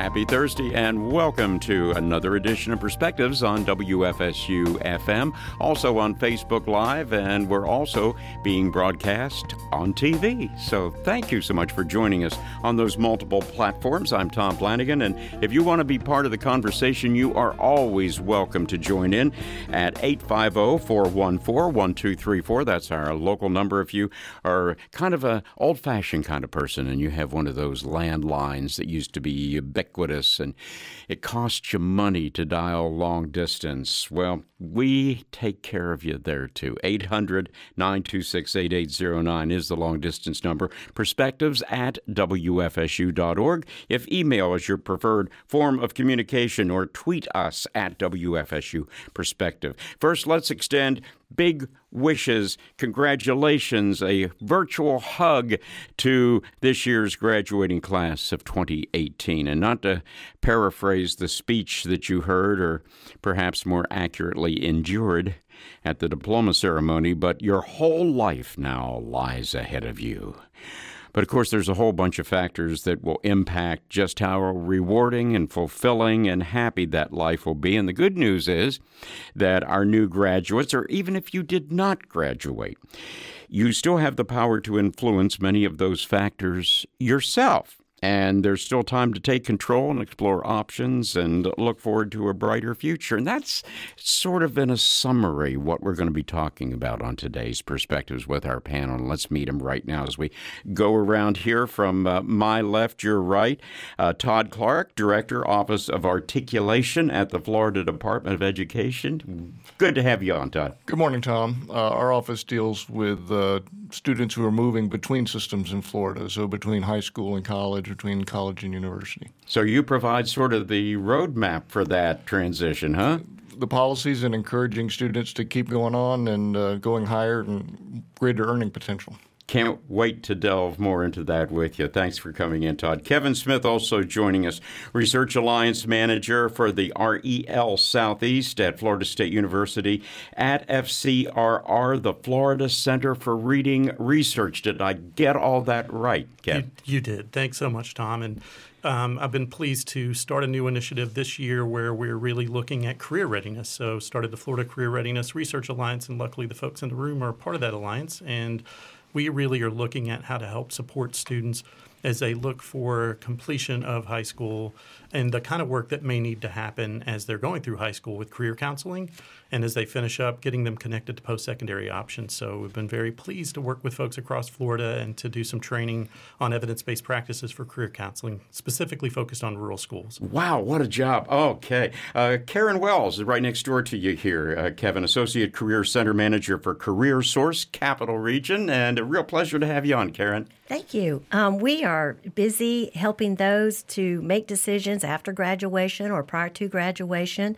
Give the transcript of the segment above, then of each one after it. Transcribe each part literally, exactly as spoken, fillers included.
Happy Thursday and welcome to another edition of Perspectives on W F S U F M, also on Facebook Live, and we're also being broadcast on T V. So thank you so much for joining us on those multiple platforms. I'm Tom Flanagan, and if you want to be part of the conversation, you are always welcome to join in at eight five zero, four one four, one two three four. That's our local number. If you are kind of a old-fashioned kind of person and you have one of those landlines that used to be ubiquitous and it costs you money to dial long distance, well, we take care of you there too. eight hundred, nine two six, eight eight zero nine is the long distance number. Perspectives at W F S U dot org. If email is your preferred form of communication, or tweet us at W F S U Perspective. First, let's extend big wishes, congratulations, a virtual hug to this year's graduating class of twenty eighteen. And not to paraphrase the speech that you heard, or perhaps more accurately endured at the diploma ceremony, but your whole life now lies ahead of you. But of course, there's a whole bunch of factors that will impact just how rewarding and fulfilling and happy that life will be. And the good news is that our new graduates, or even if you did not graduate, you still have the power to influence many of those factors yourself. And there's still time to take control and explore options and look forward to a brighter future. And that's sort of in a summary what we're going to be talking about on today's Perspectives with our panel. And let's meet them right now as we go around here from uh, my left, your right. Uh, Todd Clark, Director, Office of Articulation at the Florida Department of Education. Good to have you on, Todd. Good morning, Tom. Uh, our office deals with uh, students who are moving between systems in Florida, so between high school and college, between college and university. So you provide sort of the roadmap for that transition, huh? The policies and encouraging students to keep going on and uh, going higher and greater earning potential. Can't wait to delve more into that with you. Thanks for coming in, Todd. Kevin Smith also joining us, Research Alliance Manager for the R E L Southeast at Florida State University at F C R R, the Florida Center for Reading Research. Did I get all that right, Kevin? You, you did. Thanks so much, Tom. And um, I've been pleased to start a new initiative this year where we're really looking at career readiness. So started the Florida Career Readiness Research Alliance, and luckily the folks in the room are part of that alliance. And we really are looking at how to help support students as they look for completion of high school and the kind of work that may need to happen as they're going through high school with career counseling, and as they finish up, getting them connected to post-secondary options. So we've been very pleased to work with folks across Florida and to do some training on evidence-based practices for career counseling, specifically focused on rural schools. Wow, what a job. Okay. Uh, Karen Wells is right next door to you here, uh, Kevin, Associate Career Center Manager for Career Source, Capital Region, and a real pleasure to have you on, Karen. Thank you. Um, we are busy helping those to make decisions after graduation or prior to graduation,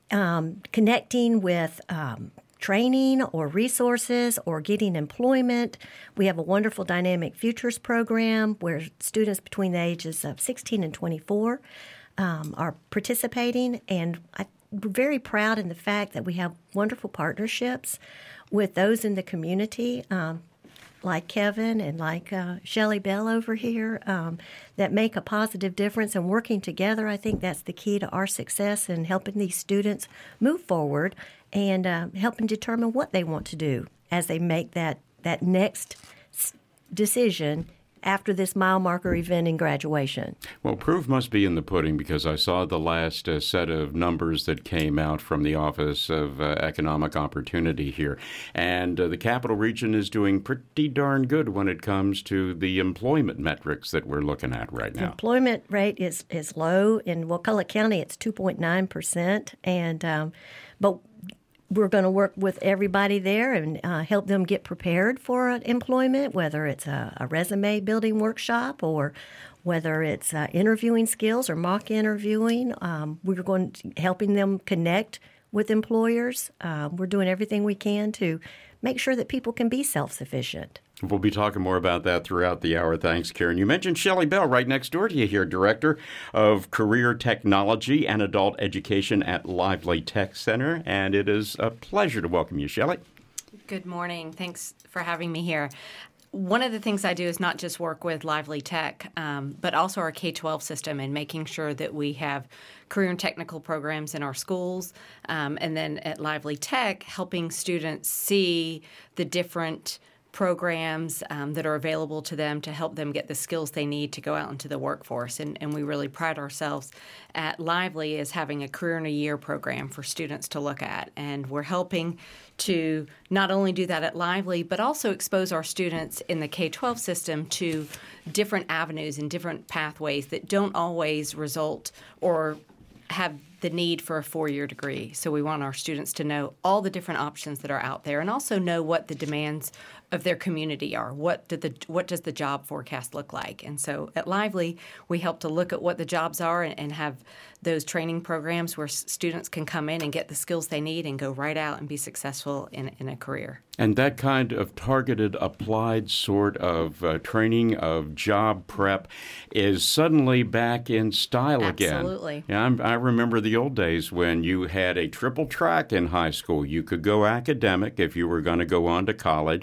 um, connecting with um, training or resources or getting employment. We have a wonderful Dynamic Futures program where students between the ages of sixteen and twenty-four um, are participating, and I, we're very proud in the fact that we have wonderful partnerships with those in the community, um, like Kevin and like uh, Shelley Bell over here, um, that make a positive difference. And working together, I think that's the key to our success in helping these students move forward and uh, helping determine what they want to do as they make that, that next s- decision after this mile marker event in graduation. Well, proof must be in the pudding, because I saw the last uh, set of numbers that came out from the Office of uh, Economic Opportunity here. And uh, the Capital Region is doing pretty darn good when it comes to the employment metrics that we're looking at right now. The employment rate is, is low. In Wakulla County, it's two point nine percent. And um, but we're going to work with everybody there and uh, help them get prepared for employment, whether it's a, a resume building workshop or whether it's uh, interviewing skills or mock interviewing. Um, we're going to helping them connect with employers. Uh, we're doing everything we can to make sure that people can be self-sufficient. We'll be talking more about that throughout the hour. Thanks, Karen. You mentioned Shelley Bell right next door to you here, Director of Career Technology and Adult Education at Lively Tech Center, and it is a pleasure to welcome you, Shelley. Good morning. Thanks for having me here. one of the things I do is not just work with Lively Tech, um, but also our K twelve system and making sure that we have career and technical programs in our schools. Um, and then at Lively Tech, helping students see the different programs um, that are available to them to help them get the skills they need to go out into the workforce. And, and we really pride ourselves at Lively as having a career in a year program for students to look at. And we're helping to not only do that at Lively, but also expose our students in the K twelve system to different avenues and different pathways that don't always result or have the need for a four-year degree. So we want our students to know all the different options that are out there and also know what the demands of their community are. What did the what does the job forecast look like? And so at Lively, we help to look at what the jobs are and, and have those training programs where s- students can come in and get the skills they need and go right out and be successful in, in a career. And that kind of targeted, applied sort of uh, training of job prep is suddenly back in style again. Absolutely. Yeah, I'm, I remember the old days when you had a triple track in high school. You could go academic if you were going to go on to college.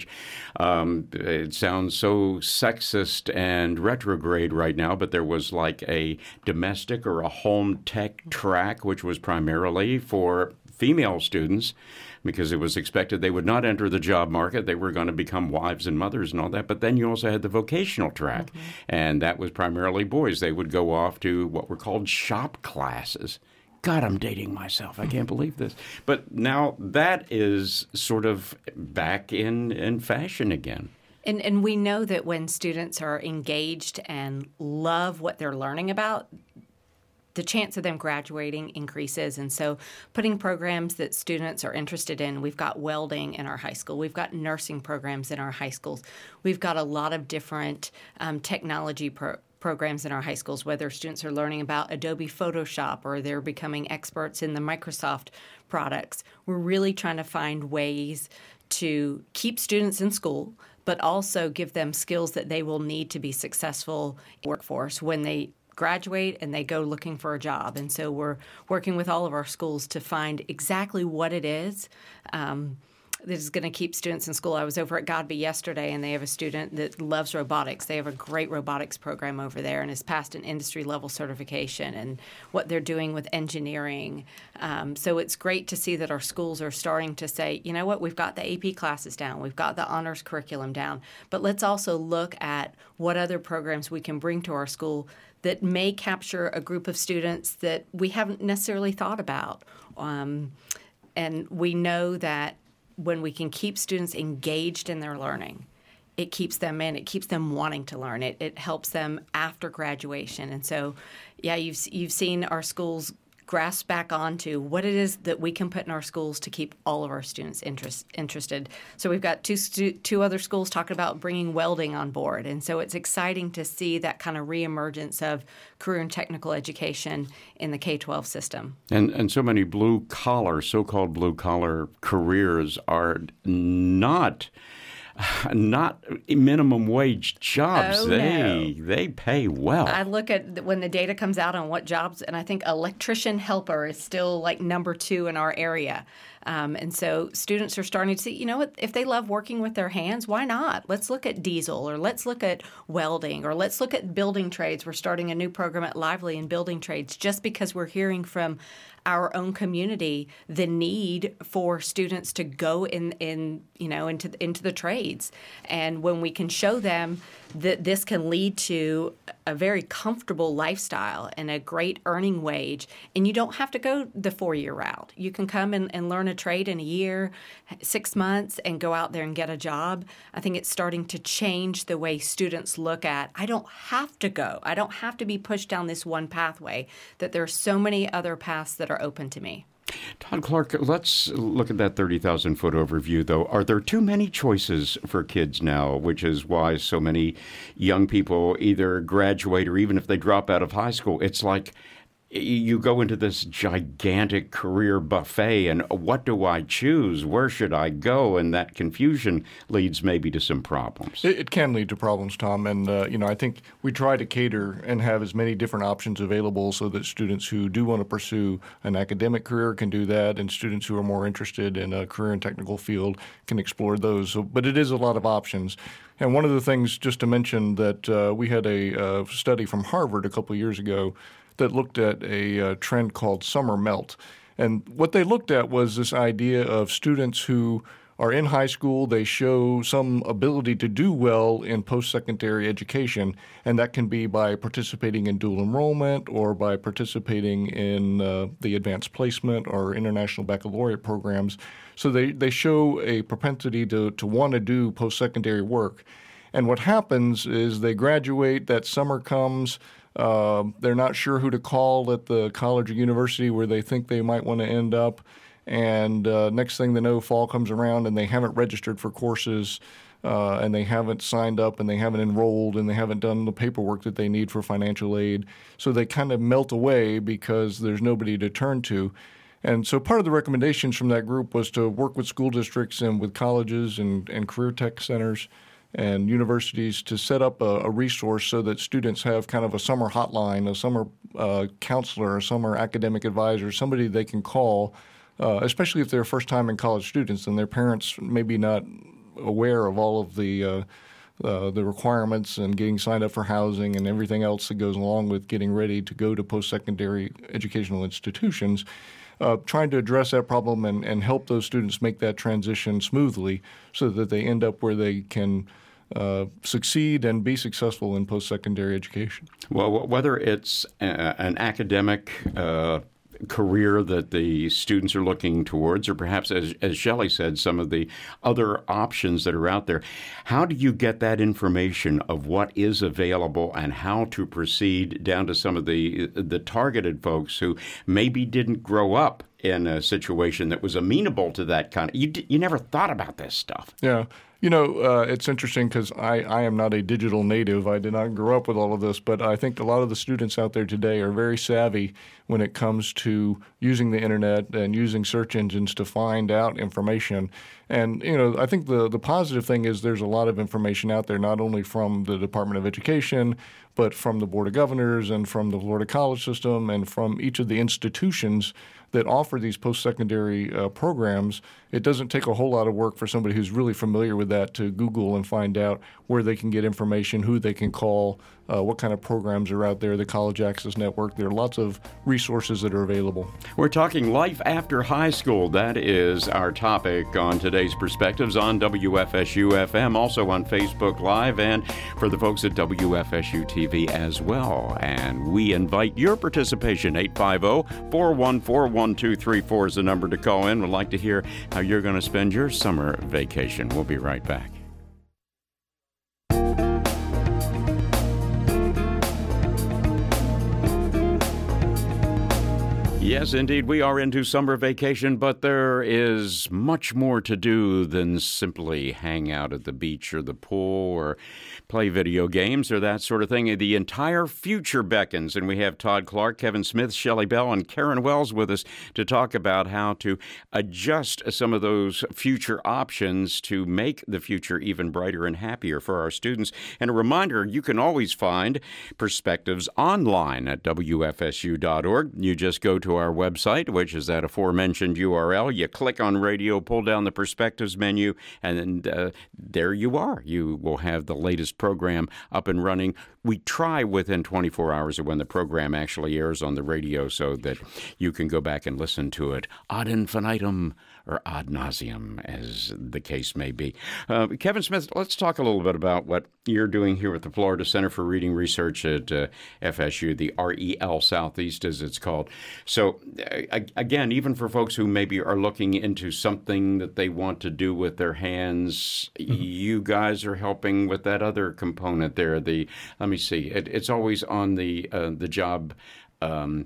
Um, it sounds so sexist and retrograde right now, but there was like a domestic or a home tech track, which was primarily for female students, because it was expected they would not enter the job market. They were going to become wives and mothers and all that. But then you also had the vocational track, mm-hmm. and that was primarily boys. They would go off to what were called shop classes. God, I'm dating myself. I can't believe this. But now that is sort of back in, in fashion again. And, and we know that when students are engaged and love what they're learning about, the chance of them graduating increases. And so putting programs that students are interested in, we've got welding in our high school. We've got nursing programs in our high schools. We've got a lot of different um, technology programs. programs in our high schools, whether students are learning about Adobe Photoshop or they're becoming experts in the Microsoft products. We're really trying to find ways to keep students in school, but also give them skills that they will need to be successful in the workforce when they graduate and they go looking for a job. And so we're working with all of our schools to find exactly what it is um, that is going to keep students in school. I was over at Godby yesterday, and they have a student that loves robotics. They have a great robotics program over there and has passed an industry-level certification and what they're doing with engineering. Um, so it's great to see that our schools are starting to say, you know what, we've got the A P classes down, we've got the honors curriculum down, but let's also look at what other programs we can bring to our school that may capture a group of students that we haven't necessarily thought about. Um, and we know that when we can keep students engaged in their learning, it keeps them in, it keeps them wanting to learn. It it helps them after graduation. And so, yeah, you've you've seen our schools grasp back onto what it is that we can put in our schools to keep all of our students interest, interested. So we've got two stu- two other schools talking about bringing welding on board. And so it's exciting to see that kind of reemergence of career and technical education in the K twelve system. And and so many blue-collar, so-called blue-collar careers are not not minimum wage jobs. Oh, they no. they pay well. I look at when the data comes out on what jobs, and I think electrician helper is still like number two in our area. Um, and so students are starting to see, you know what, if they love working with their hands, why not? Let's look at diesel, or let's look at welding, or let's look at building trades. We're starting a new program at Lively in building trades just because we're hearing from our own community the need for students to go in, in you know, into into the trades. And when we can show them that this can lead to a very comfortable lifestyle and a great earning wage, and you don't have to go the four-year route. You can come and, and learn a trade in a year, six months, and go out there and get a job. I think it's starting to change the way students look at, I don't have to go. I don't have to be pushed down this one pathway, that there are so many other paths that are open to me. Todd Clark, let's look at that thirty thousand foot overview, though. Are there too many choices for kids now, which is why so many young people either graduate or even if they drop out of high school, it's like you go into this gigantic career buffet, and what do I choose? Where should I go? And that confusion leads maybe to some problems. It, it can lead to problems, Tom. And, uh, you know, I think we try to cater and have as many different options available so that students who do want to pursue an academic career can do that, and students who are more interested in a career and technical field can explore those. So, but it is a lot of options. And one of the things, just to mention, that uh, we had a uh, study from Harvard a couple of years ago that looked at a uh, trend called summer melt. And what they looked at was this idea of students who are in high school, they show some ability to do well in post-secondary education, and that can be by participating in dual enrollment or by participating in uh, the advanced placement or international baccalaureate programs. So they, they show a propensity to, to want to do post-secondary work. And what happens is they graduate, that summer comes, Uh, they're not sure who to call at the college or university where they think they might want to end up. And uh, next thing they know, fall comes around and they haven't registered for courses uh, and they haven't signed up and they haven't enrolled and they haven't done the paperwork that they need for financial aid. So they kind of melt away because there's nobody to turn to. And so part of the recommendations from that group was to work with school districts and with colleges and, and career tech centers and universities to set up a, a resource so that students have kind of a summer hotline, a summer uh, counselor, a summer academic advisor, somebody they can call, uh, especially if they're first-time in college students and their parents may be not aware of all of the uh, uh, the requirements and getting signed up for housing and everything else that goes along with getting ready to go to post-secondary educational institutions. Uh, trying to address that problem and, and help those students make that transition smoothly so that they end up where they can uh, succeed and be successful in post-secondary education. Well, whether it's a, an academic uh, career that the students are looking towards, or perhaps, as, as Shelley said, some of the other options that are out there, how do you get that information of what is available and how to proceed down to some of the the targeted folks who maybe didn't grow up in a situation that was amenable to that kind of, you, you never thought about this stuff. Yeah. You know, uh, it's interesting because I, I am not a digital native. I did not grow up with all of this, but I think a lot of the students out there today are very savvy when it comes to using the internet and using search engines to find out information. And, you know, I think the, the positive thing is there's a lot of information out there, not only from the Department of Education, but from the Board of Governors and from the Florida college system and from each of the institutions that offer these post-secondary uh, programs. It doesn't take a whole lot of work for somebody who's really familiar with that to Google and find out where they can get information, who they can call, uh, what kind of programs are out there, the College Access Network. There are lots of resources that are available. We're talking life after high school. That is our topic on today's Perspectives on W F S U F M, also on Facebook Live, and for the folks at W F S U T V as well. And we invite your participation. eight five zero, four one four, one two three four is the number to call in. We'd like to hear how you're going to spend your summer vacation. We'll be right back. Yes, indeed, we are into summer vacation, but there is much more to do than simply hang out at the beach or the pool or play video games or that sort of thing. The entire future beckons, and we have Todd Clark, Kevin Smith, Shelley Bell, and Karen Wells with us to talk about how to adjust some of those future options to make the future even brighter and happier for our students. And a reminder, you can always find Perspectives online at W F S U dot org. You just go to our website, which is that aforementioned U R L. You click on radio, pull down the Perspectives menu, and then uh, there you are. You will have the latest program up and running. We try within twenty-four hours of when the program actually airs on the radio so that you can go back and listen to it ad infinitum or ad nauseum, as the case may be. Uh, Kevin Smith, let's talk a little bit about what you're doing here at the Florida Center for Reading Research at uh, F S U, the R E L Southeast, as it's called. So, uh, again, even for folks who maybe are looking into something that they want to do with their hands, mm-hmm. you guys are helping with that other component there. The let me see, it, it's always on the uh, the job. Um,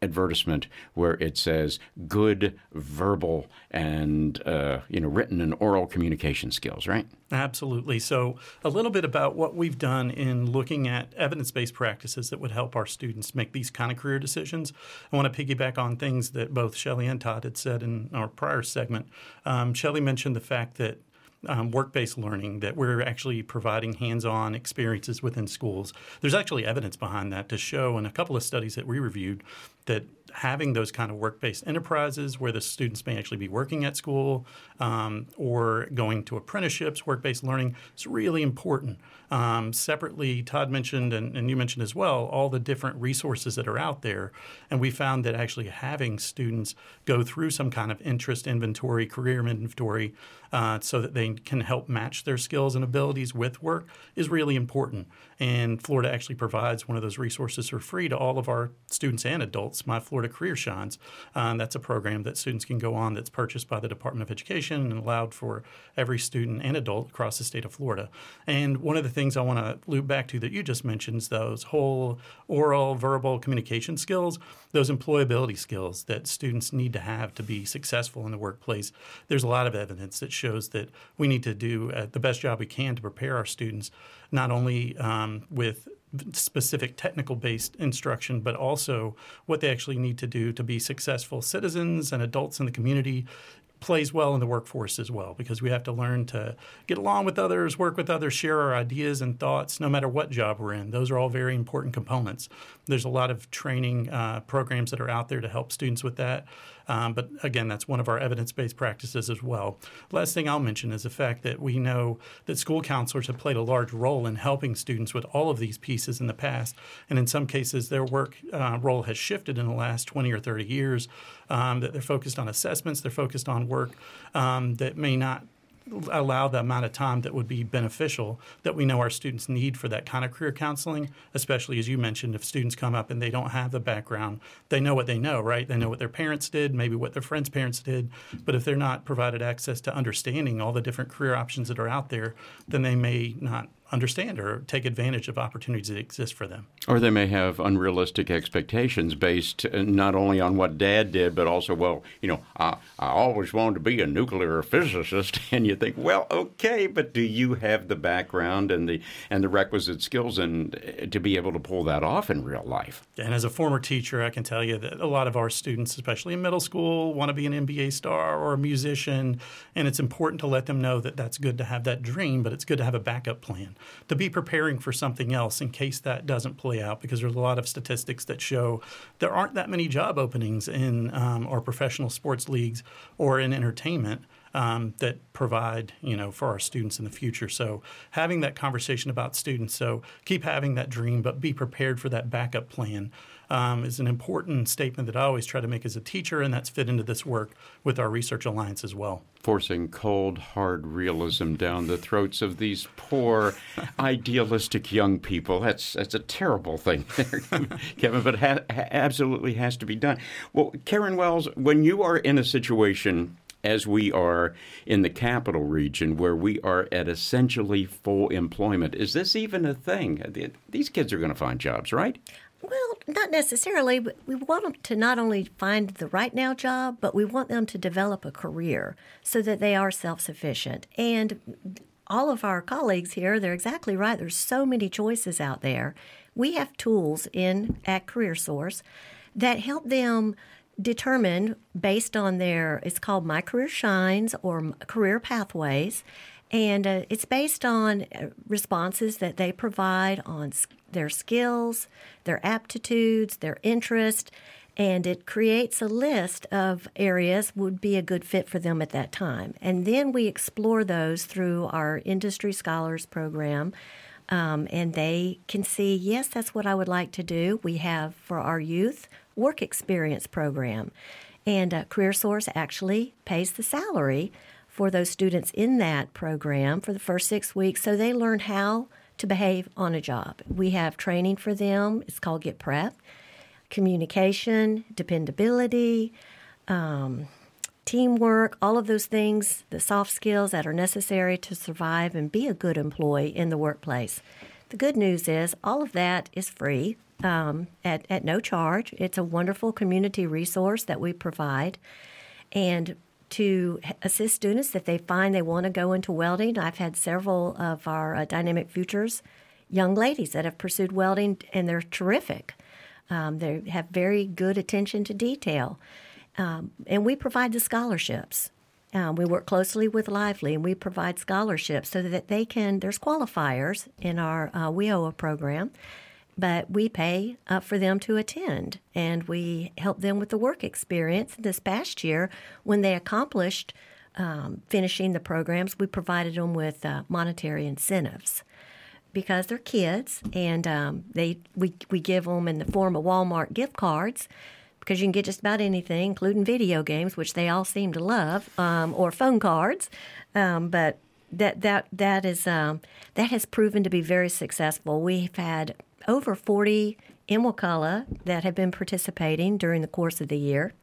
advertisement where it says good verbal and uh, you know written and oral communication skills, right? Absolutely. So a little bit about what we've done in looking at evidence-based practices that would help our students make these kind of career decisions. I want to piggyback on things that both Shelley and Todd had said in our prior segment. Um, Shelley mentioned the fact that Um, work-based learning, that we're actually providing hands-on experiences within schools. There's actually evidence behind that to show in a couple of studies that we reviewed that having those kind of work-based enterprises where the students may actually be working at school um, or going to apprenticeships, work-based learning is really important. Um, separately, Todd mentioned, and, and you mentioned as well, all the different resources that are out there. And we found that actually having students go through some kind of interest inventory, career inventory, uh, so that they can help match their skills and abilities with work is really important. And Florida actually provides one of those resources for free to all of our students and adults, My Florida Career Shines. Um, that's a program that students can go on that's purchased by the Department of Education and allowed for every student and adult across the state of Florida. And one of the things I want to loop back to that you just mentioned is those whole oral, verbal communication skills, those employability skills that students need to have to be successful in the workplace. There's a lot of evidence that shows that we need to do uh, the best job we can to prepare our students, not only um, with specific technical-based instruction, but also what they actually need to do to be successful citizens and adults in the community. Plays well in the workforce as well, because we have to learn to get along with others, work with others, share our ideas and thoughts, no matter what job we're in. Those are all very important components. There's a lot of training uh, programs that are out there to help students with that. Um, but again, that's one of our evidence-based practices as well. Last thing I'll mention is the fact that we know that school counselors have played a large role in helping students with all of these pieces in the past. And in some cases, their work uh, role has shifted in the last twenty or thirty years, um, that they're focused on assessments, they're focused on work um, that may not allow the amount of time that would be beneficial that we know our students need for that kind of career counseling, especially as you mentioned, if students come up and they don't have the background, they know what they know, right? They know what their parents did, maybe what their friends' parents did, but if they're not provided access to understanding all the different career options that are out there, then they may not understand or take advantage of opportunities that exist for them. Or they may have unrealistic expectations based not only on what Dad did, but also, well, you know, I, I always wanted to be a nuclear physicist, and you think, well, okay, but do you have the background and the and the requisite skills and to be able to pull that off in real life? And as a former teacher, I can tell you that a lot of our students, especially in middle school, want to be an N B A star or a musician, and it's important to let them know that that's good to have that dream, but it's good to have a backup plan, to be preparing for something else in case that doesn't play out, because there's a lot of statistics that show there aren't that many job openings in um, our professional sports leagues or in entertainment um, that provide, you know, for our students in the future. So having that conversation about students, so keep having that dream, but be prepared for that backup plan um, is an important statement that I always try to make as a teacher, and that's fit into this work with our Research Alliance as well. Forcing cold, hard realism down the throats of these poor, idealistic young people. That's that's a terrible thing there, Kevin, but ha- ha- absolutely has to be done. Well, Karen Wells, when you are in a situation as we are in the capital region where we are at essentially full employment, is this even a thing? These kids are going to find jobs, right? Well, not necessarily. But we want them to not only find the right now job, but we want them to develop a career so that they are self-sufficient. And all of our colleagues here, they're exactly right. There's so many choices out there. We have tools in at CareerSource that help them determine based on their, it's called My Career Shines or Career Pathways. And uh, it's based on responses that they provide on their skills, their aptitudes, their interest, and it creates a list of areas would be a good fit for them at that time. And then we explore those through our Industry Scholars program, um, and they can see, yes, that's what I would like to do. We have, for our youth, Work Experience program, and uh, CareerSource actually pays the salary for those students in that program for the first six weeks so they learn how to behave on a job. We have training for them. It's called Get Prep. Communication, dependability, um, teamwork, all of those things, the soft skills that are necessary to survive and be a good employee in the workplace. The good news is all of that is free. um, at, at no charge. It's a wonderful community resource that we provide. And to assist students if they find they want to go into welding, I've had several of our uh, Dynamic Futures young ladies that have pursued welding, and they're terrific. Um, they have very good attention to detail. Um, and we provide the scholarships. Um, we work closely with Lively, and we provide scholarships so that they can, there's qualifiers in our uh, W I O A program, but we pay uh, for them to attend, and we help them with the work experience. This past year, when they accomplished um, finishing the programs, we provided them with uh, monetary incentives because they're kids, and um, they we, we give them in the form of Walmart gift cards, because you can get just about anything, including video games, which they all seem to love, um, or phone cards. Um, but that that that is um, that has proven to be very successful. We've had over forty in Wakulla that have been participating during the course of the year.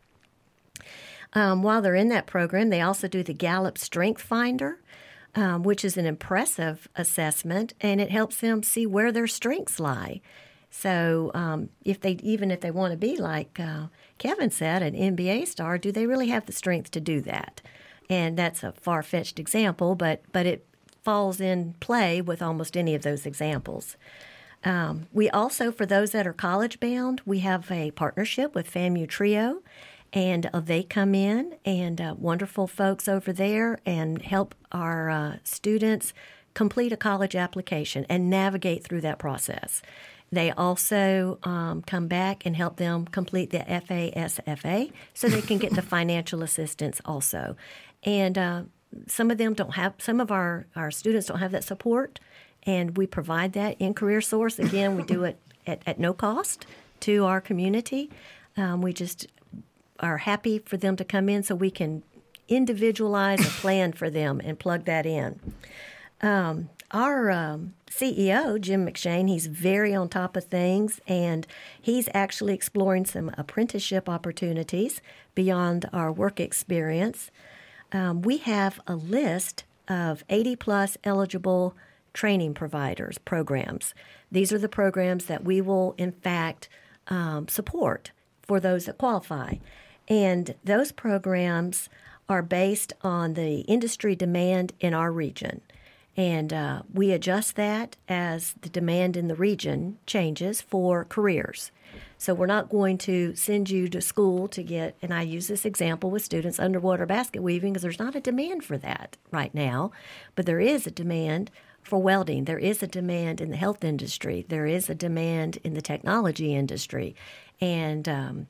Um, while they're in that program, they also do the Gallup Strength Finder, um, which is an impressive assessment, and it helps them see where their strengths lie. So um, if they even if they want to be like uh, Kevin said, an N B A star, do they really have the strength to do that? And that's a far-fetched example, but but it falls in play with almost any of those examples. Um, we also, for those that are college-bound, we have a partnership with FAMU Trio, and uh, they come in, and uh, wonderful folks over there, and help our uh, students complete a college application and navigate through that process. They also um, come back and help them complete the F A S F A so they can get the financial assistance also. And uh, some of them don't have, some of our, our students don't have that support, and we provide that in CareerSource. Again, we do it at, at no cost to our community. Um, we just are happy for them to come in so we can individualize a plan for them and plug that in. Um, our um, C E O, Jim McShane, he's very on top of things, and he's actually exploring some apprenticeship opportunities beyond our work experience. Um, we have a list of eighty-plus eligible training providers, programs. These are the programs that we will, in fact, um, support for those that qualify. And those programs are based on the industry demand in our region. And uh, we adjust that as the demand in the region changes for careers. So we're not going to send you to school to get, and I use this example with students, underwater basket weaving, because there's not a demand for that right now. But there is a demand for welding. There is a demand in the health industry. There is a demand in the technology industry. And um,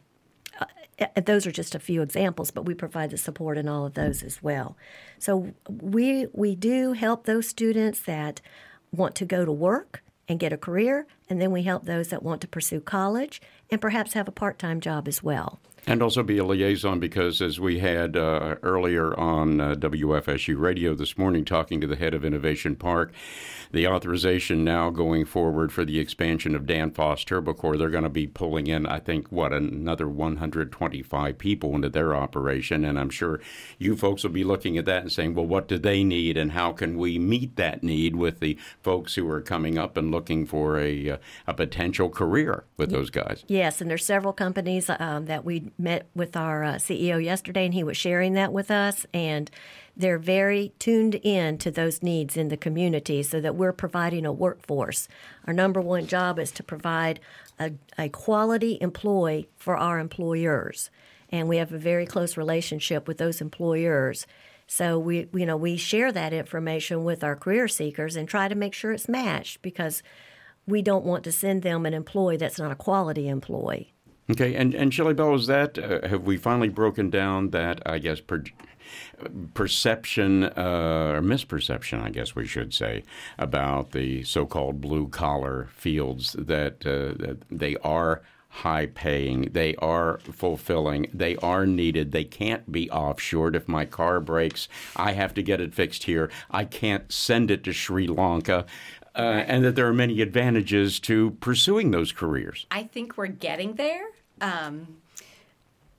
those are just a few examples, but we provide the support in all of those as well. So we we do help those students that want to go to work and get a career, and then we help those that want to pursue college and perhaps have a part-time job as well. And also be a liaison, because as we had uh, earlier on uh, W F S U Radio this morning, talking to the head of Innovation Park, the authorization now going forward for the expansion of Danfoss Turbocore, they're going to be pulling in, I think, what, another one hundred twenty-five people into their operation. And I'm sure you folks will be looking at that and saying, well, what do they need, and how can we meet that need with the folks who are coming up and looking for a, a potential career with those guys? Yes, and there's several companies um, that we met with our uh, C E O yesterday, and he was sharing that with us, and they're very tuned in to those needs in the community so that we're providing a workforce. Our number one job is to provide a, a quality employee for our employers, and we have a very close relationship with those employers. So we, you know, we share that information with our career seekers and try to make sure it's matched, because we don't want to send them an employee that's not a quality employee. Okay, and, and Shelley Bell, is that, uh, have we finally broken down that, I guess, per, perception, uh, or misperception, I guess we should say, about the so-called blue-collar fields, that, uh, that they are high-paying, they are fulfilling, they are needed, they can't be offshored. If my car breaks, I have to get it fixed here. I can't send it to Sri Lanka. Uh, and that there are many advantages to pursuing those careers. I think we're getting there. Um,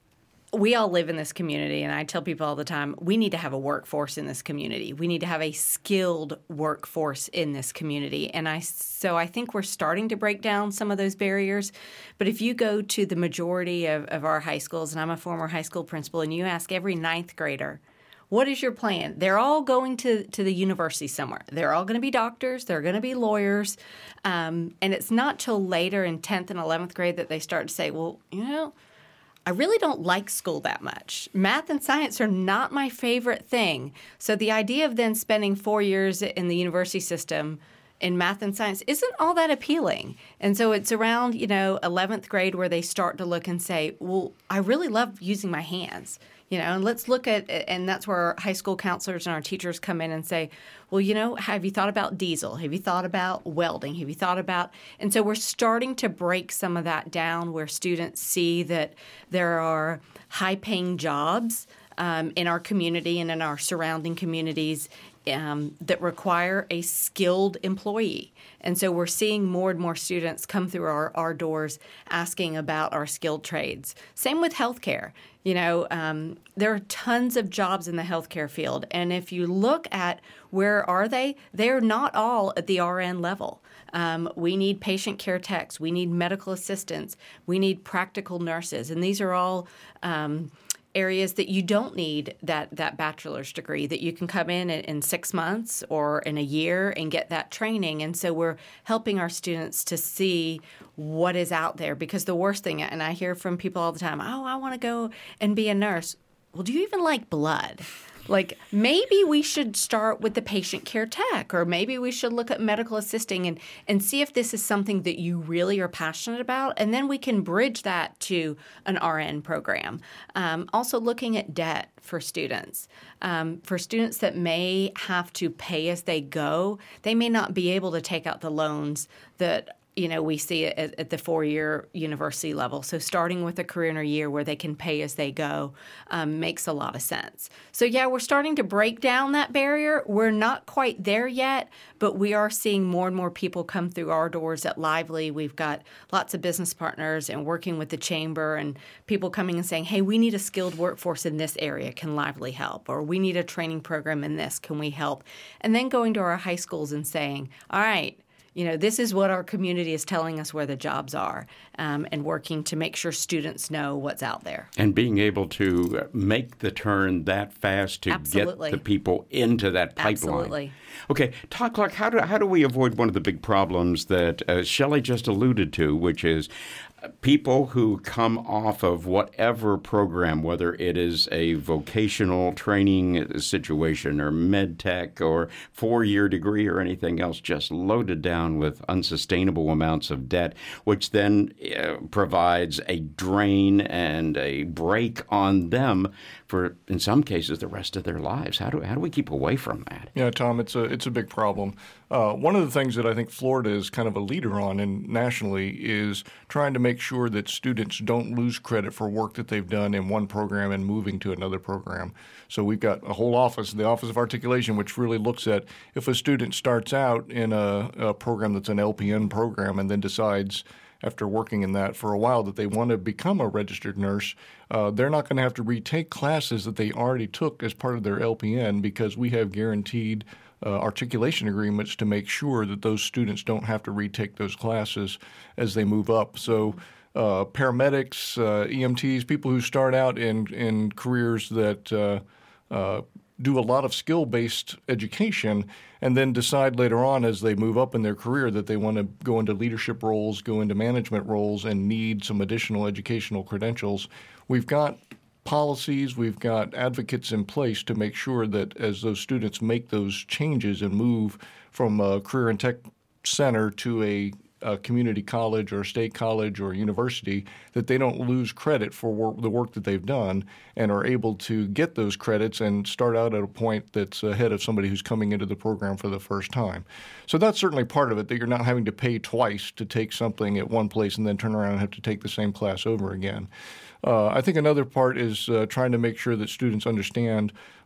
we all live in this community, and I tell people all the time, we need to have a workforce in this community. We need to have a skilled workforce in this community. And I so I think we're starting to break down some of those barriers. But if you go to the majority of, of our high schools, and I'm a former high school principal, and you ask every ninth grader, what is your plan? They're all going to, to the university somewhere. They're all going to be doctors. They're going to be lawyers. Um, and it's not till later in tenth and eleventh grade that they start to say, well, you know, I really don't like school that much. Math and science are not my favorite thing. So the idea of then spending four years in the university system in math and science isn't all that appealing. And so it's around, you know, eleventh grade where they start to look and say, well, I really love using my hands. You know, and let's look at, and that's where our high school counselors and our teachers come in and say, well, you know, have you thought about diesel? Have you thought about welding? Have you thought about, and so we're starting to break some of that down where students see that there are high-paying jobs um, in our community and in our surrounding communities Um, that require a skilled employee. And so we're seeing more and more students come through our, our doors asking about our skilled trades. Same with healthcare. You know, um, there are tons of jobs in the healthcare field. And if you look at where are they, they're not all at the R N level. Um, we need patient care techs. We need medical assistants. We need practical nurses. And these are all um, areas that you don't need that that bachelor's degree, that you can come in, in in six months or in a year and get that training. And so we're helping our students to see what is out there, because the worst thing, and I hear from people all the time, oh, I want to go and be a nurse. Well, do you even like blood? Like, maybe we should start with the patient care tech, or maybe we should look at medical assisting and, and see if this is something that you really are passionate about. And then we can bridge that to an R N program. Um, also looking at debt for students. Um, for students that may have to pay as they go, they may not be able to take out the loans that you know, we see it at, at the four-year university level. So starting with a career in a year where they can pay as they go um, makes a lot of sense. So, yeah, we're starting to break down that barrier. We're not quite there yet, but we are seeing more and more people come through our doors at Lively. We've got lots of business partners and working with the chamber and people coming and saying, hey, we need a skilled workforce in this area. Can Lively help? Or we need a training program in this. Can we help? And then going to our high schools and saying, all right, you know, this is what our community is telling us where the jobs are, um, and working to make sure students know what's out there. And being able to make the turn that fast to Absolutely. get the people into that pipeline. Absolutely. Okay, Todd Clark, how do, how do we avoid one of the big problems that uh, Shelley just alluded to, which is people who come off of whatever program, whether it is a vocational training situation or med tech or four-year degree or anything else, just loaded down with unsustainable amounts of debt, which then uh, provides a drain and a break on them for, in some cases, the rest of their lives. How do how do we keep away from that? Yeah, Tom, it's a it's a big problem. Uh, one of the things that I think Florida is kind of a leader on, and nationally, is trying to make sure that students don't lose credit for work that they've done in one program and moving to another program. So we've got a whole office, the Office of Articulation, which really looks at if a student starts out in a, a program that's an L P N program and then decides after working in that for a while that they want to become a registered nurse, uh, they're not going to have to retake classes that they already took as part of their L P N, because we have guaranteed Uh, articulation agreements to make sure that those students don't have to retake those classes as they move up. So uh, paramedics, uh, E M Ts, people who start out in, in careers that uh, uh, do a lot of skill-based education and then decide later on as they move up in their career that they want to go into leadership roles, go into management roles, and need some additional educational credentials. We've got policies, we've got advocates in place to make sure that as those students make those changes and move from a career and tech center to a, a community college or a state college or a university, that they don't lose credit for work, the work that they've done, and are able to get those credits and start out at a point that's ahead of somebody who's coming into the program for the first time. So that's certainly part of it, that you're not having to pay twice to take something at one place and then turn around and have to take the same class over again. Uh, I think another part is uh, trying to make sure that students understand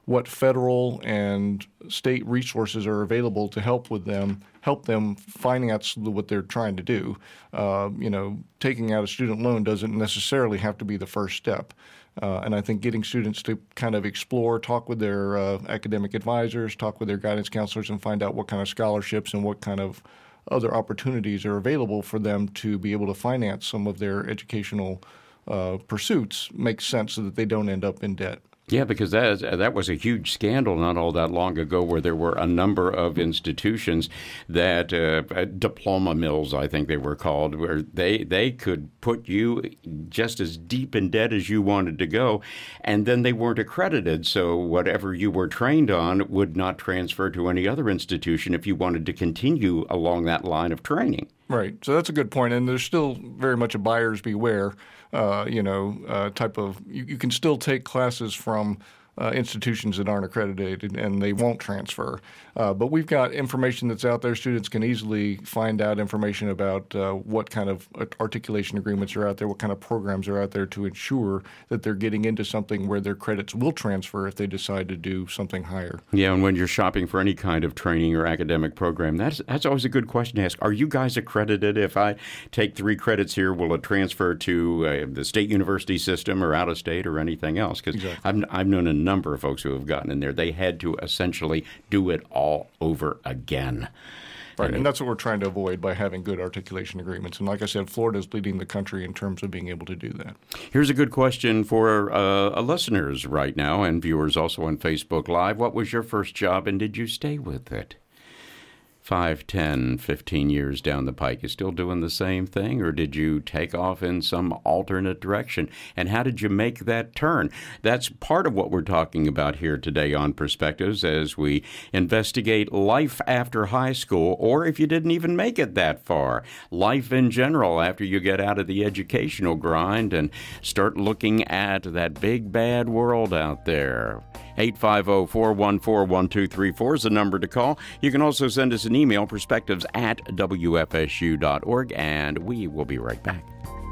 what federal and state resources are available to help with them, help them finance what they're trying to do. Uh, you know, taking out a student loan doesn't necessarily have to be the first step. Uh, and I think getting students to kind of explore, talk with their uh, academic advisors, talk with their guidance counselors, and find out what kind of scholarships and what kind of other opportunities are available for them to be able to finance some of their educational uh, pursuits makes sense so that they don't end up in debt. Yeah, because that that was a huge scandal not all that long ago, where there were a number of institutions that uh, diploma mills, I think they were called, where they they could put you just as deep in debt as you wanted to go, and then they weren't accredited. So whatever you were trained on would not transfer to any other institution if you wanted to continue along that line of training. Right. So that's a good point. And there's still very much a buyer's beware, uh, you know, uh, type of you, you can still take classes from uh, institutions that aren't accredited and they won't transfer. Uh, but we've got information that's out there. Students can easily find out information about uh, what kind of articulation agreements are out there, what kind of programs are out there to ensure that they're getting into something where their credits will transfer if they decide to do something higher. Yeah, and when you're shopping for any kind of training or academic program, that's that's always a good question to ask. Are you guys accredited? If I take three credits here, will it transfer to uh, the state university system or out of state or anything else? Because exactly. I've, I've known a number of folks who have gotten in there. They had to essentially do it all over again. Right, and, and that's what we're trying to avoid by having good articulation agreements. And like I said, Florida's leading the country in terms of being able to do that. Here's a good question for uh, listeners right now and viewers also on Facebook Live. What was your first job and did you stay with it? Five, ten, fifteen years down the pike, you still doing the same thing, or did you take off in some alternate direction? And how did you make that turn? That's part of what we're talking about here today on Perspectives as we investigate life after high school, or if you didn't even make it that far, life in general after you get out of the educational grind and start looking at that big bad world out there. eight five zero, four one four, one two three four is the number to call. You can also send us an email, perspectives at W F S U dot org, and we will be right back.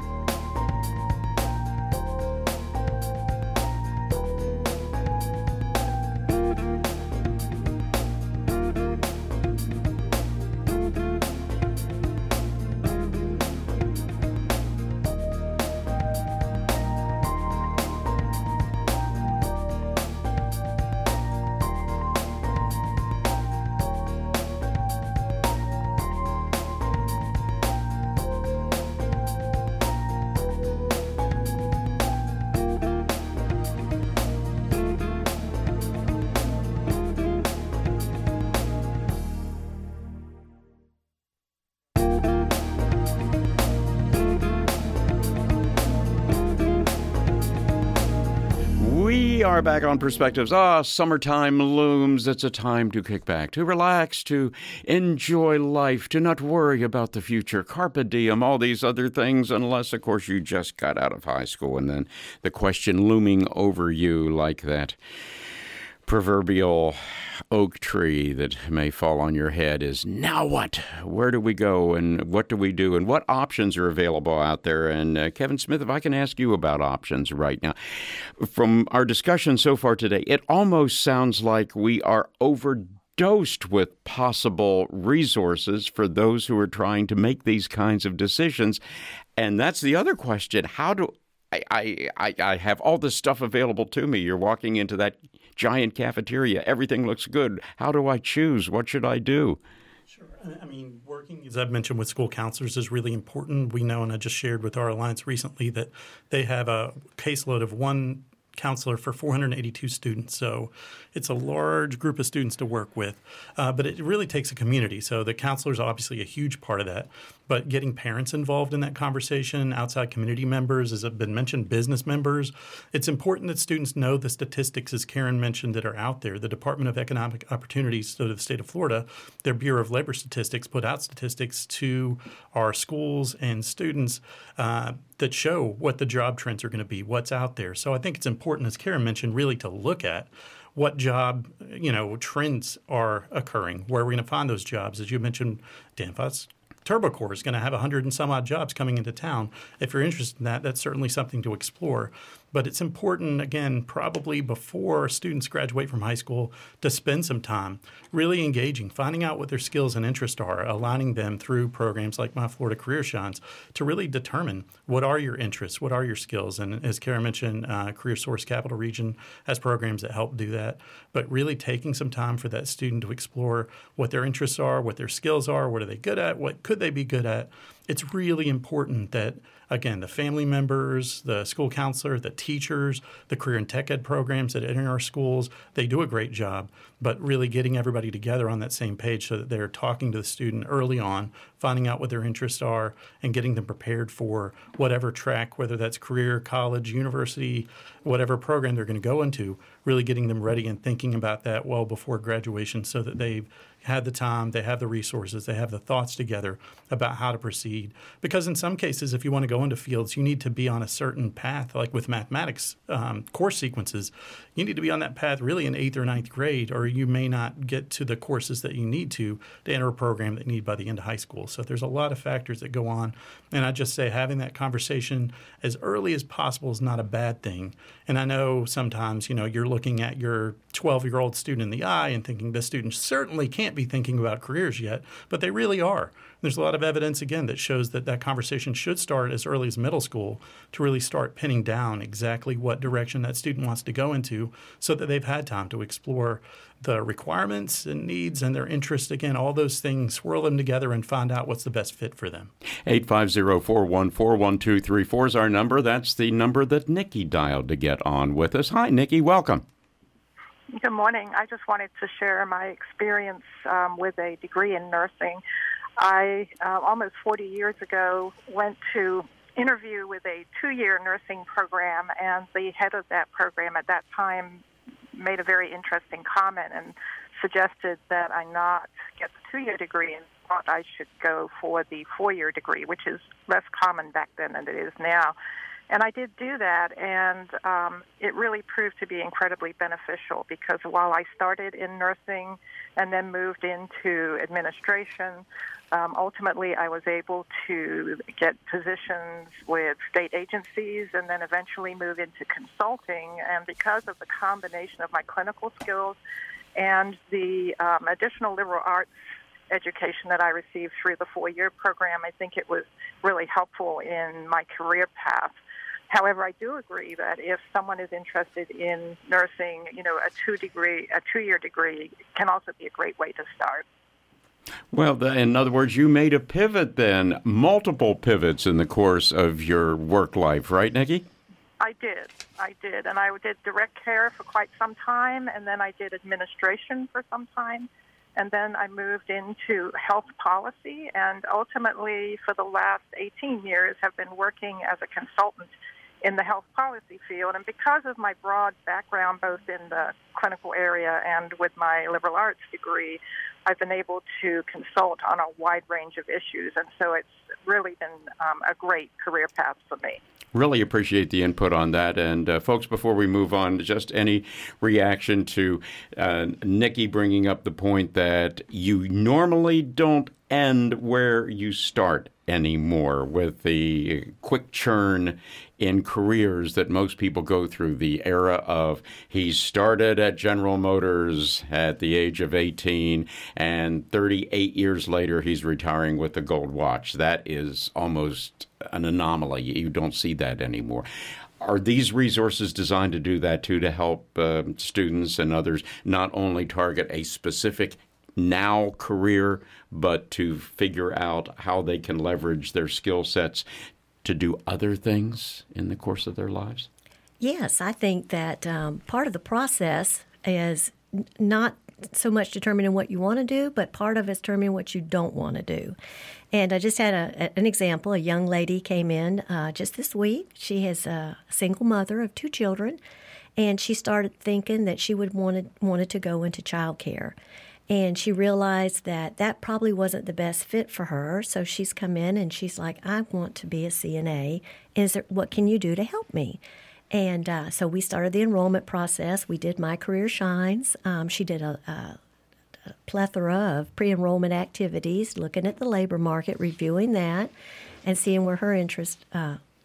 We are back on Perspectives. Ah, summertime looms. It's a time to kick back, to relax, to enjoy life, to not worry about the future. Carpe diem, all these other things, unless, of course, you just got out of high school and then the question looming over you like that proverbial oak tree that may fall on your head is, now what? Where do we go and what do we do and what options are available out there? And uh, Kevin Smith, if I can ask you about options right now. From our discussion so far today, it almost sounds like we are overdosed with possible resources for those who are trying to make these kinds of decisions. And that's the other question. How do I, I, I have all this stuff available to me. You're walking into that giant cafeteria. Everything looks good. How do I choose? What should I do? Sure. I mean, working, as I've mentioned, with school counselors is really important. We know, and I just shared with our alliance recently, that they have a caseload of one counselor for four hundred eighty-two students. So it's a large group of students to work with. Uh, but it really takes a community. So the counselor is obviously a huge part of that. But getting parents involved in that conversation, outside community members, as have been mentioned, business members, it's important that students know the statistics, as Karen mentioned, that are out there. The Department of Economic Opportunities of the state of Florida, their Bureau of Labor Statistics, put out statistics to our schools and students uh, that show what the job trends are going to be, what's out there. So I think it's important, as Karen mentioned, really to look at what job, you know, trends are occurring, where are we going to find those jobs. As you mentioned, Danfoss TurboCorp is going to have one hundred and some odd jobs coming into town. If you're interested in that, that's certainly something to explore. But it's important, again, probably before students graduate from high school, to spend some time really engaging, finding out what their skills and interests are, aligning them through programs like My Florida Career Shines to really determine what are your interests, what are your skills. And as Kara mentioned, uh, Career Source Capital Region has programs that help do that. But really taking some time for that student to explore what their interests are, what their skills are, what are they good at, what could they be good at. It's really important that, again, the family members, the school counselor, the teachers, the career and tech ed programs that enter our schools, they do a great job, but really getting everybody together on that same page so that they're talking to the student early on, finding out what their interests are, and getting them prepared for whatever track, whether that's career, college, university, whatever program they're going to go into, really getting them ready and thinking about that well before graduation so that they've had the time, they have the resources, they have the thoughts together about how to proceed. Because in some cases, if you want to go into fields, you need to be on a certain path, like with mathematics um, course sequences. You need to be on that path really in eighth or ninth grade, or you may not get to the courses that you need to to enter a program that you need by the end of high school. So there's a lot of factors that go on. And I just say having that conversation as early as possible is not a bad thing. And I know sometimes, you know, you're looking at your twelve-year-old student in the eye and thinking this student certainly can't be thinking about careers yet, but they really are. There's a lot of evidence, again, that shows that that conversation should start as early as middle school to really start pinning down exactly what direction that student wants to go into so that they've had time to explore the requirements and needs and their interests. Again, all those things, swirl them together and find out what's the best fit for them. eight five zero, four one four, one two three four is our number. That's the number that Nikki dialed to get on with us. Hi, Nikki. Welcome. Good morning. I just wanted to share my experience um, with a degree in nursing. I, uh, almost forty years ago, went to interview with a two-year nursing program, and the head of that program at that time made a very interesting comment and suggested that I not get the two-year degree and thought I should go for the four-year degree, which is less common back then than it is now. And I did do that, and um, it really proved to be incredibly beneficial because while I started in nursing and then moved into administration, um, ultimately I was able to get positions with state agencies and then eventually move into consulting. And because of the combination of my clinical skills and the um, additional liberal arts education that I received through the four-year program, I think it was really helpful in my career path. However, I do agree that if someone is interested in nursing, you know, a two degree, a two-year degree can also be a great way to start. Well, the, in other words, you made a pivot then, multiple pivots in the course of your work life, right, Nikki? I did. I did. And I did direct care for quite some time, and then I did administration for some time. And then I moved into health policy, and ultimately for the last eighteen years have been working as a consultant in the health policy field. And because of my broad background, both in the clinical area and with my liberal arts degree, I've been able to consult on a wide range of issues. And so it's really been um, a great career path for me. Really appreciate the input on that. And uh, folks, before we move on, just any reaction to uh, Nikki bringing up the point that you normally don't end where you start anymore with the quick churn in careers that most people go through. The era of he started at General Motors at the age of eighteen, and thirty-eight years later he's retiring with a gold watch. That is almost an anomaly. You don't see that anymore. Are these resources designed to do that too, to help uh, students and others not only target a specific now career, but to figure out how they can leverage their skill sets to do other things in the course of their lives? Yes, I think that um, part of the process is n- not so much determining what you want to do, but part of it's determining what you don't want to do. And I just had a, an example. A young lady came in uh, just this week. She is a single mother of two children, and she started thinking that she would wanted wanted to go into childcare. And she realized that that probably wasn't the best fit for her. So she's come in and she's like, I want to be a C N A. Is there, what can you do to help me? And uh, so we started the enrollment process. We did My Career Shines. Um, she did a, a, a plethora of pre-enrollment activities, looking at the labor market, reviewing that, and seeing where her interests uh,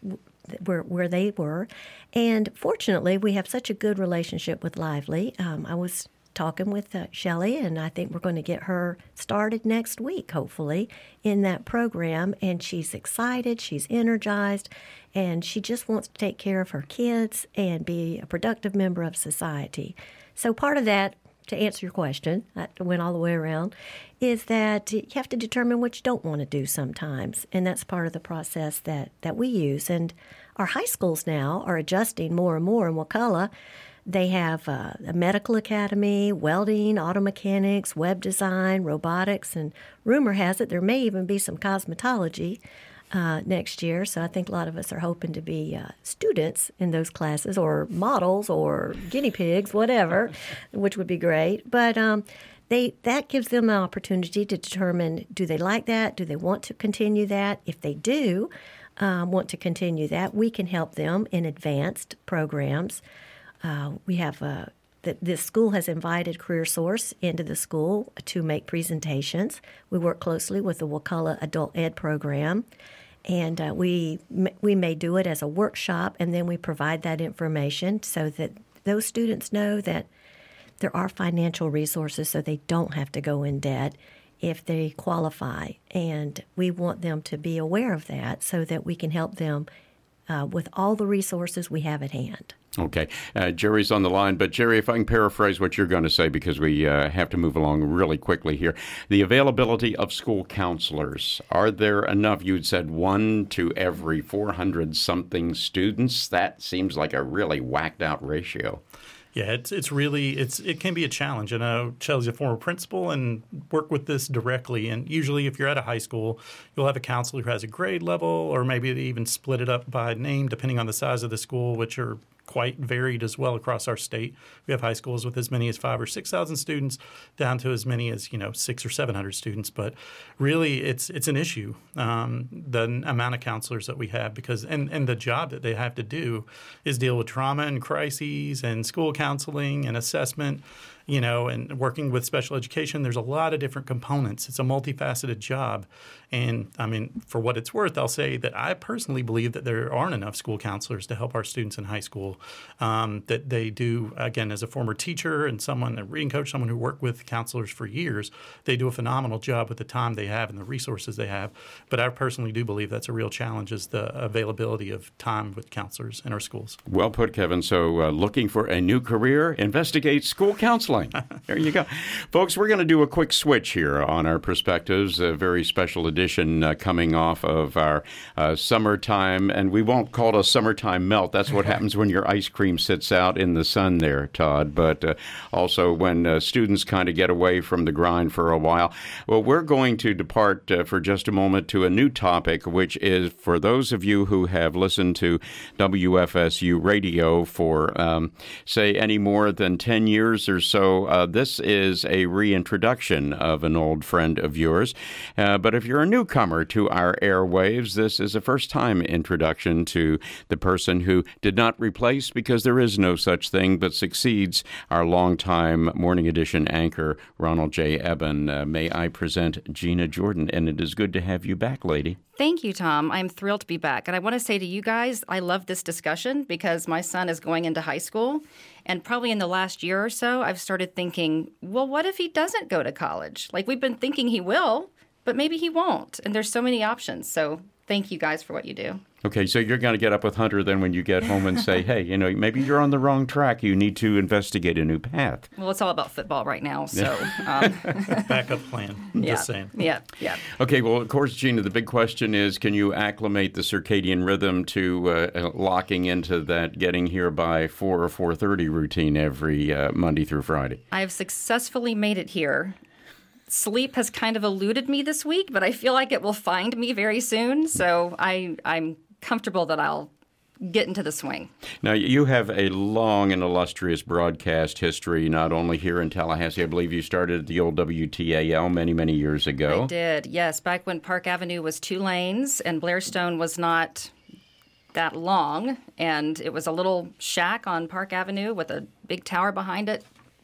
where where they were. And fortunately, we have such a good relationship with Lively. Um, I was talking with uh, Shelley, and I think we're going to get her started next week, hopefully, in that program. And she's excited, she's energized, and she just wants to take care of her kids and be a productive member of society. So part of that, to answer your question, I went all the way around, is that you have to determine what you don't want to do sometimes. And that's part of the process that, that we use. And our high schools now are adjusting more and more. In Wakulla, they have uh, a medical academy, welding, auto mechanics, web design, robotics, and rumor has it there may even be some cosmetology uh, next year. So I think a lot of us are hoping to be uh, students in those classes, or models, or guinea pigs, whatever, which would be great. But um, they that gives them an opportunity to determine, do they like that? Do they want to continue that? If they do um, want to continue that, we can help them in advanced programs. Uh, we have a, the, this school has invited CareerSource into the school to make presentations. We work closely with the Wakulla Adult Ed program, and uh, we we may do it as a workshop, and then we provide that information so that those students know that there are financial resources so they don't have to go in debt if they qualify. And we want them to be aware of that so that we can help them uh, with all the resources we have at hand. Okay. Uh, Jerry's on the line, but Jerry, if I can paraphrase what you're going to say, because we uh, have to move along really quickly here. The availability of school counselors, are there enough? You had said one to every four hundred something students. That seems like a really whacked out ratio. Yeah, it's it's really it's it can be a challenge. I know Shelley's a former principal and work with this directly. And usually, if you're at a high school, you'll have a counselor who has a grade level, or maybe they even split it up by name depending on the size of the school, which are quite varied as well across our state. We have high schools with as many as five or six thousand students, down to as many as you know six or seven hundred students. But really, it's it's an issue, um, the amount of counselors that we have, because and and the job that they have to do is deal with trauma and crises and school counseling and assessment. You know, and working with special education, there's a lot of different components. It's a multifaceted job. And, I mean, for what it's worth, I'll say that I personally believe that there aren't enough school counselors to help our students in high school. Um, that they do, again, as a former teacher and someone, a reading coach, someone who worked with counselors for years, they do a phenomenal job with the time they have and the resources they have. But I personally do believe that's a real challenge, is the availability of time with counselors in our schools. Well put, Kevin. So uh, looking for a new career, investigate school counseling. There you go. Folks, we're going to do a quick switch here on our Perspectives, a very special edition uh, coming off of our uh, summertime, and we won't call it a summertime melt. That's what happens when your ice cream sits out in the sun there, Todd, but uh, also when uh, students kind of get away from the grind for a while. Well, we're going to depart uh, for just a moment to a new topic, which is for those of you who have listened to W F S U radio for, um, say, any more than ten years or so. Uh, this is a reintroduction of an old friend of yours. Uh, but if you're a newcomer to our airwaves, this is a first-time introduction to the person who did not replace, because there is no such thing, but succeeds our longtime Morning Edition anchor, Ronald J. Eben. Uh, may I present Gina Jordan, and it is good to have you back, lady. Thank you, Tom. I'm thrilled to be back. And I want to say to you guys, I love this discussion because my son is going into high school. And probably in the last year or so, I've started thinking, well, what if he doesn't go to college? Like, we've been thinking he will, but maybe he won't. And there's so many options. So thank you guys for what you do. Okay, so you're going to get up with Hunter then when you get home and say, hey, you know, maybe you're on the wrong track. You need to investigate a new path. Well, it's all about football right now, so. Um. Backup plan, yeah, just saying. Yeah, yeah. Okay, well, of course, Gina, the big question is, can you acclimate the circadian rhythm to uh, locking into that getting here by four or four thirty routine every uh, Monday through Friday? I've successfully made it here. Sleep has kind of eluded me this week, but I feel like it will find me very soon, so I, I'm comfortable that I'll get into the swing. Now, you have a long and illustrious broadcast history, not only here in Tallahassee. I believe you started at the old W T A L many, many years ago. I did, yes, back when Park Avenue was two lanes and Blairstone was not that long, and it was a little shack on Park Avenue with a big tower behind it,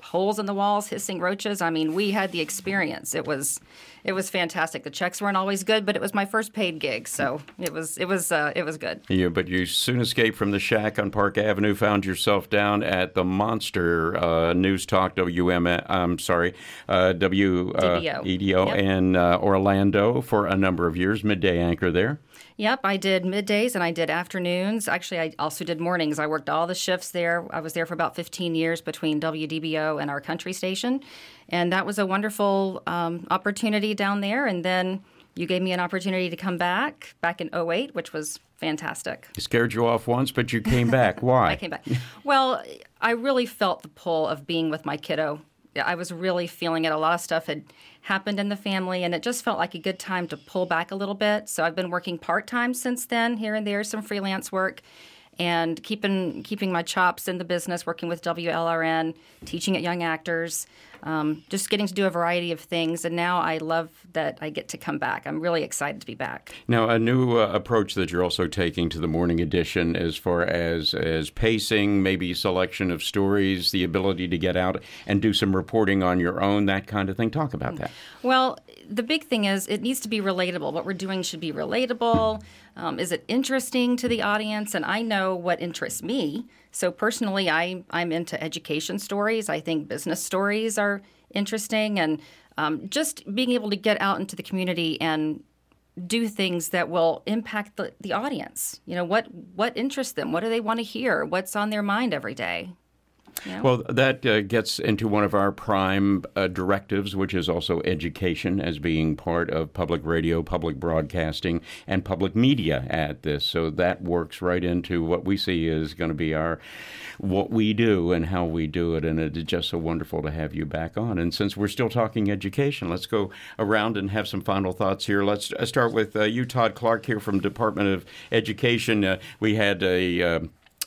holes in the walls, hissing roaches. I mean, we had the experience. It was it was fantastic. The checks weren't always good, but it was my first paid gig, so it was it was uh, it was good. Yeah, but you soon escaped from the shack on Park Avenue, found yourself down at the Monster uh, News Talk W M. I'm sorry, uh, W E D O Yep. in uh, Orlando for a number of years, midday anchor there. Yep, I did middays and I did afternoons. Actually, I also did mornings. I worked all the shifts there. I was there for about fifteen years between W D B O and our country station. And that was a wonderful um, opportunity down there. And then you gave me an opportunity to come back, back in oh eight, which was fantastic. It scared you off once, but you came back. Why? I came back. Well, I really felt the pull of being with my kiddo. I was really feeling it. A lot of stuff had happened in the family, and it just felt like a good time to pull back a little bit. So I've been working part-time since then, here and there, some freelance work, and keeping keeping my chops in the business, working with W L R N, teaching at Young Actors, um, just getting to do a variety of things. And now I love that I get to come back. I'm really excited to be back. Now, a new uh, approach that you're also taking to the morning edition as far as, as pacing, maybe selection of stories, the ability to get out and do some reporting on your own, that kind of thing. Talk about that. Well, the big thing is it needs to be relatable. What we're doing should be relatable. Um, is it interesting to the audience? And I know what interests me. So personally, I, I'm into education stories. I think business stories are interesting. And um, just being able to get out into the community and do things that will impact the, the audience. You know, what, what interests them? What do they want to hear? What's on their mind every day? Yeah. Well, that uh, gets into one of our prime uh, directives, which is also education as being part of public radio, public broadcasting, and public media at this. So that works right into what we see is going to be our what we do and how we do it. And it is just so wonderful to have you back on. And since we're still talking education, let's go around and have some final thoughts here. Let's start with uh, you, Todd Clark, here from Department of Education. Uh, we had a... Uh,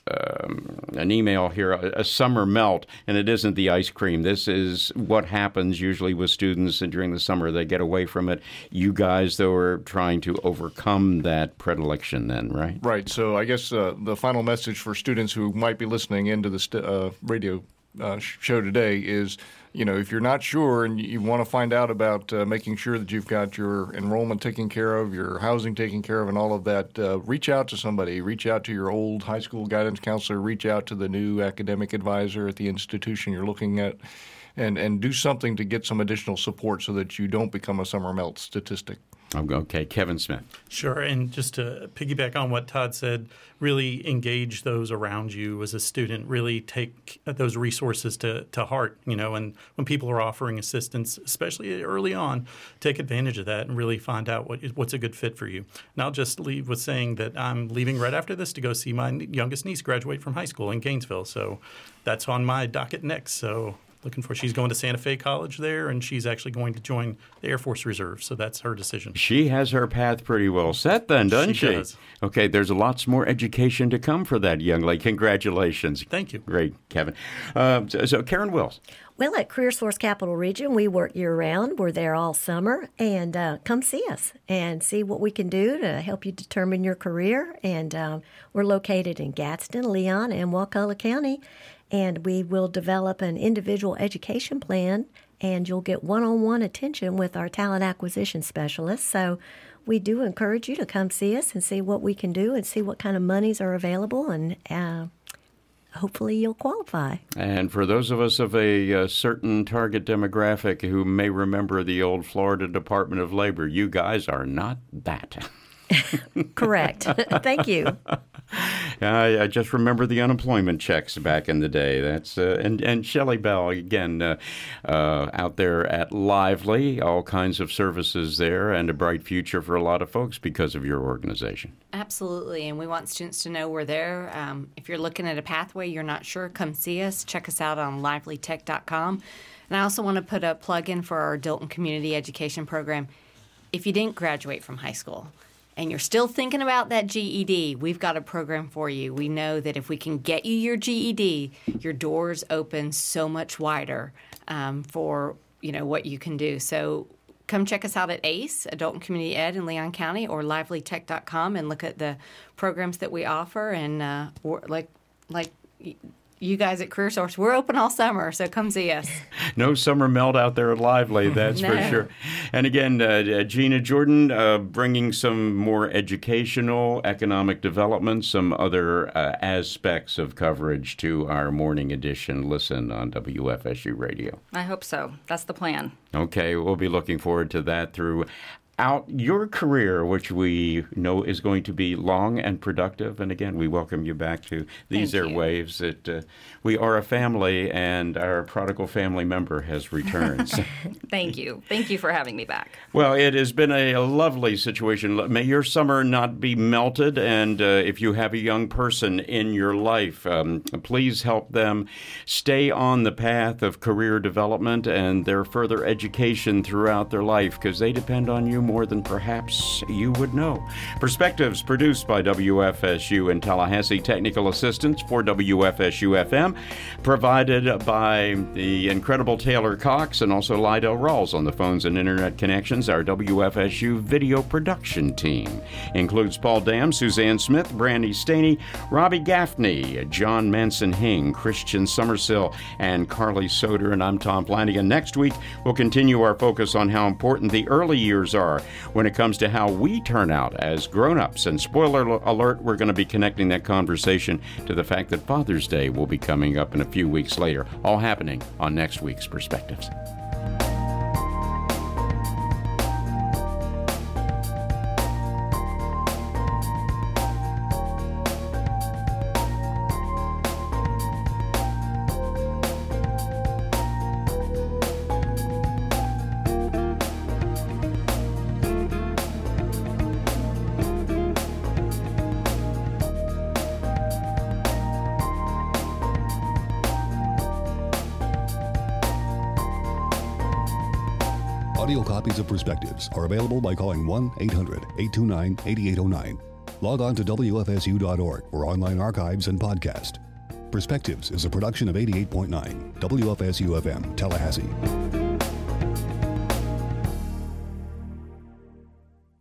Um, an email here, a, a summer melt, and it isn't the ice cream. This is what happens usually with students and during the summer. They get away from it. You guys, though, are trying to overcome that predilection then, right? Right. So I guess uh, the final message for students who might be listening into the st- uh, radio uh, show today is, you know, if you're not sure and you want to find out about uh, making sure that you've got your enrollment taken care of, your housing taken care of, and all of that, uh, reach out to somebody. Reach out to your old high school guidance counselor. Reach out to the new academic advisor at the institution you're looking at, and, and do something to get some additional support so that you don't become a summer melt statistic. Okay, Kevin Smith. Sure, and just to piggyback on what Todd said, really engage those around you as a student. Really take those resources to, to heart, you know, and when people are offering assistance, especially early on, take advantage of that and really find out what what's a good fit for you. And I'll just leave with saying that I'm leaving right after this to go see my youngest niece graduate from high school in Gainesville, so that's on my docket next, so... Looking for, she's going to Santa Fe College there, and she's actually going to join the Air Force Reserve, so that's her decision. She has her path pretty well set then, doesn't she? She does. Okay, there's lots more education to come for that young lady. Congratulations. Thank you. Great, Kevin. Uh, so, so, Karen Wills. Well, at Career Source Capital Region, we work year-round. We're there all summer, and uh, come see us and see what we can do to help you determine your career. And um, we're located in Gadsden, Leon, and Wakulla County. And we will develop an individual education plan, and you'll get one-on-one attention with our talent acquisition specialist. So we do encourage you to come see us and see what we can do and see what kind of monies are available, and uh, hopefully you'll qualify. And for those of us of a, a certain target demographic who may remember the old Florida Department of Labor, you guys are not that. Correct. Thank you. I, I just remember the unemployment checks back in the day. That's uh, and and Shelley Bell again uh, uh, out there at Lively, all kinds of services there, and a bright future for a lot of folks because of your organization. Absolutely, and we want students to know we're there. Um, if you're looking at a pathway you're not sure, come see us. Check us out on lively tech dot com. And I also want to put a plug in for our Dilton Community Education Program. If you didn't graduate from high school, and you're still thinking about that G E D, we've got a program for you. We know that if we can get you your G E D, your doors open so much wider um, for, you know, what you can do. So come check us out at A C E, Adult and Community Ed in Leon County, or lively tech dot com, and look at the programs that we offer. And uh, or like like you guys at Career Source, we're open all summer, so come see us. No summer melt out there at Lively, that's No. for sure. And again, uh, Gina Jordan uh, bringing some more educational, economic development, some other uh, aspects of coverage to our morning edition listen on W F S U Radio. I hope so. That's the plan. Okay, we'll be looking forward to that through out your career, which we know is going to be long and productive. And again, we welcome you back to these Thank you. airwaves. That uh, we are a family, and our prodigal family member has returned. So- Thank you. Thank you for having me back. well, it has been a, a lovely situation. May your summer not be melted, and uh, if you have a young person in your life, um, please help them stay on the path of career development and their further education throughout their life, because they depend on you more than perhaps you would know. Perspectives produced by W F S U in Tallahassee. Technical assistance for W F S U F M provided by the incredible Taylor Cox and also Lydell Rawls on the phones and internet connections. Our W F S U video production team includes Paul Dam, Suzanne Smith, Brandy Staney, Robbie Gaffney, John Manson Hing, Christian Summersill, and Carly Soder. And I'm Tom Flanagan. Next week, we'll continue our focus on how important the early years are when it comes to how we turn out as grown-ups. And spoiler alert, we're going to be connecting that conversation to the fact that Father's Day will be coming up in a few weeks later, all happening on next week's Perspectives. Audio copies of Perspectives are available by calling one eight hundred eight two nine eight eight zero nine. Log on to W F S U dot org for online archives and podcast. Perspectives is a production of eighty-eight point nine W F S U F M, Tallahassee.